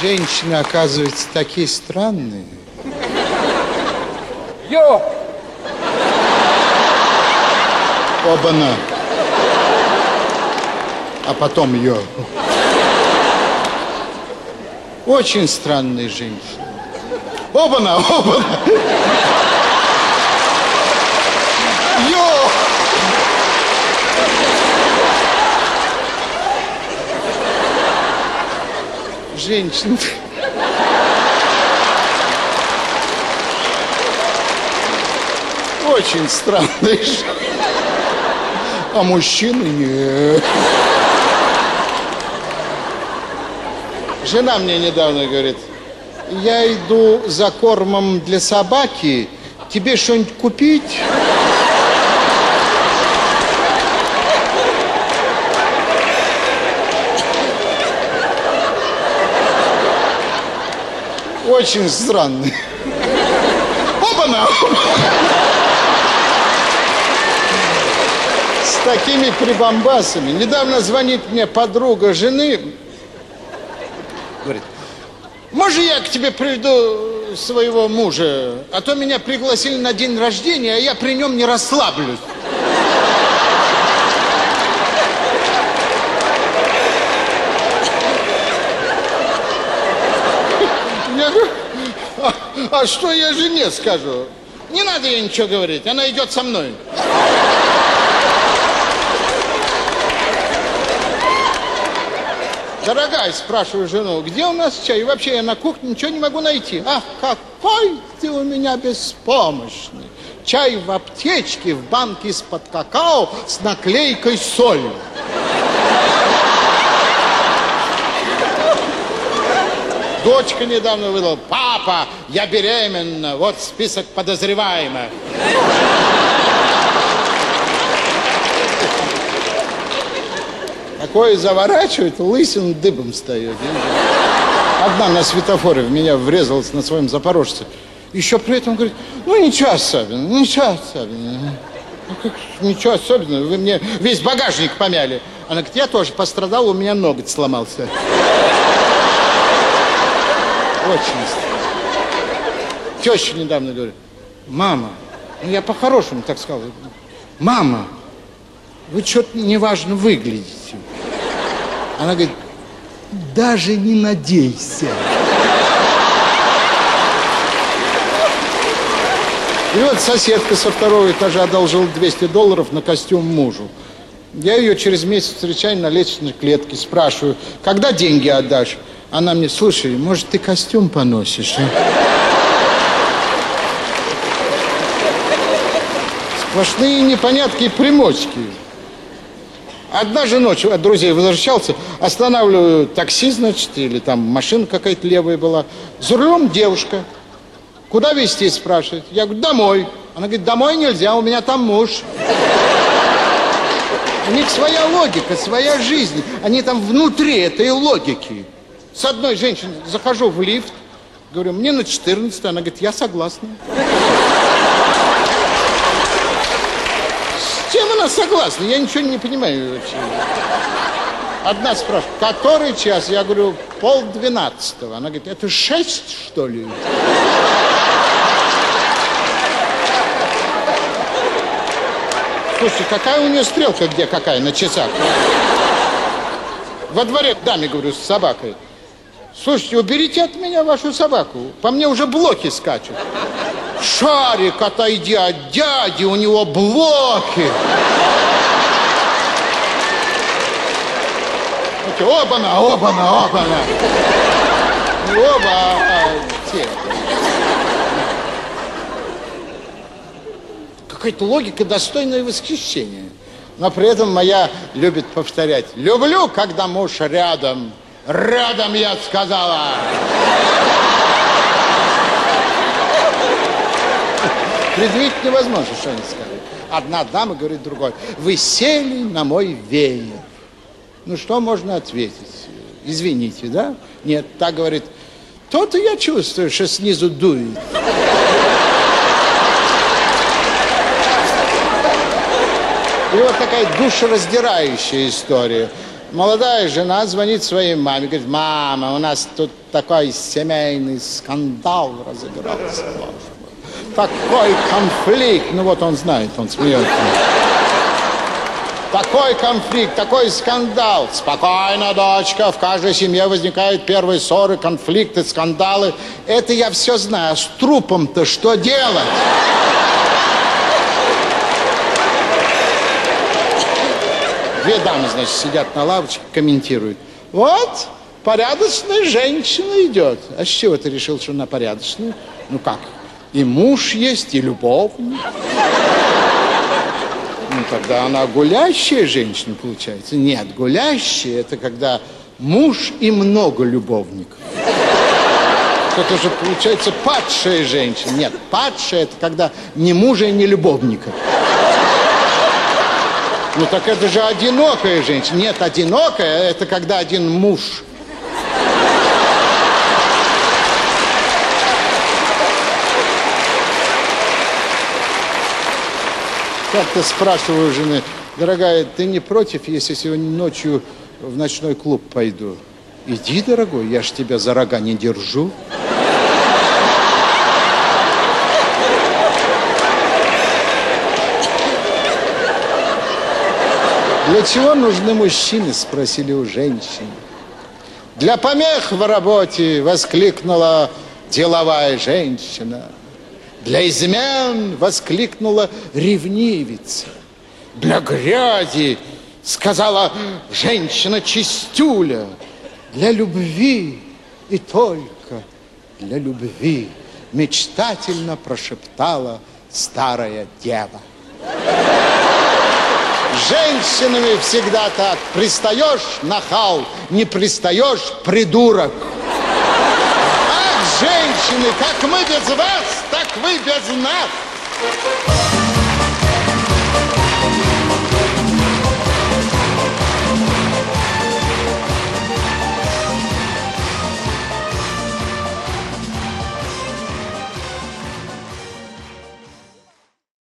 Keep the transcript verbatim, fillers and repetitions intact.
Женщины, оказывается, такие странные. Йо! Оба-на. А потом йо. Очень странные женщины. Оба-на, оба-на. Йо! Женщины. Очень странные. А мужчины нет. Жена мне недавно говорит: я иду за кормом для собаки, тебе что-нибудь купить? Очень странный. Оба-на! С такими прибамбасами. Недавно звонит мне подруга жены. Говорит: может, я к тебе приведу своего мужа, а то меня пригласили на день рождения, а я при нем не расслаблюсь. Я говорю: а, а что я жене скажу? Не надо ей ничего говорить, она идет со мной. Дорогая, спрашиваю жену, где у нас чай? И вообще я на кухне ничего не могу найти. Ах, какой ты у меня беспомощный. Чай в аптечке, в банке из-под какао с наклейкой «Соль». Дочка недавно выдала: папа, я беременна, вот список подозреваемых. Такое заворачивает, лысин дыбом встает. Одна на светофоре в меня врезалась на своем запорожце. Еще при этом говорит: ну ничего особенного, ничего особенного. Ну, как, ничего особенного, вы мне весь багажник помяли. Она говорит: я тоже пострадал, у меня ноготь сломался. Очень странно. Теща недавно говорит: мама, ну я по-хорошему так сказал, мама, вы что-то неважно выглядите. Она говорит: даже не надейся. И вот соседка со второго этажа одолжила двести долларов на костюм мужу. Я ее через месяц встречаю на лестничной клетке, спрашиваю: когда деньги отдашь? Она мне: слушай, может, ты костюм поносишь? А? Сплошные непонятки и примочки. Однажды ночью от друзей возвращался, останавливаю такси, значит, или там машина какая-то левая была. За рулем девушка. Куда везти, спрашивает. Я говорю: домой. Она говорит: домой нельзя, у меня там муж. У них своя логика, своя жизнь. Они там внутри этой логики. С одной женщиной захожу в лифт, говорю: мне на четырнадцать. Она говорит: я согласна. С чем она согласна? Я ничего не понимаю вообще. Одна спрашивает: который час? Я говорю: полдвенадцатого. Она говорит: это шесть, что ли? Слушайте, какая у нее стрелка, где какая, на часах? Во дворе к даме, говорю, с собакой: слушайте, уберите от меня вашу собаку, по мне уже блоки скачут. Шарик, отойди от дяди, у него блоки. Оба-на, оба-на, оба-на. Не оба, а те. Какая-то логика, достойная восхищения. Но при этом моя любит повторять: люблю, когда муж рядом. Рядом, я сказала. Предвидеть невозможно, что они скажут. Одна дама говорит другой: вы сели на мой веер. Ну, что можно ответить? Извините, да? Нет, та говорит: то-то я чувствую, что снизу дует. И вот такая душераздирающая история. Молодая жена звонит своей маме, говорит: мама, у нас тут такой семейный скандал разыгрался. Такой конфликт. Ну вот он знает, он смеется. Такой конфликт, такой скандал. Спокойно, дочка, в каждой семье возникают первые ссоры, конфликты, скандалы. Это я все знаю. А с трупом-то что делать? Две дамы, значит, сидят на лавочке, комментируют. Вот, порядочная женщина идет. А с чего ты решил, что она порядочная? Ну как, и муж есть, и любовник. Ну тогда она гулящая женщина, получается. Нет, гулящая — это когда муж и много любовников. Это же, получается, падшая женщина. Нет, падшая — это когда ни мужа, ни любовника. Ну так это же одинокая женщина. Нет, одинокая — это когда один муж. Как-то спрашиваю у жены: дорогая, ты не против, если сегодня ночью в ночной клуб пойду? Иди, дорогой, я ж тебя за рога не держу. Для чего нужны мужчины, спросили у женщин. Для помех в работе, воскликнула деловая женщина. Для измен, воскликнула ревнивица. Для грязи, сказала женщина-чистюля. Для любви и только для любви, мечтательно прошептала старая дева. С женщинами всегда так. Пристаешь — нахал, не пристаешь — придурок. Ах, женщины, как мы без вас, так вы без нас.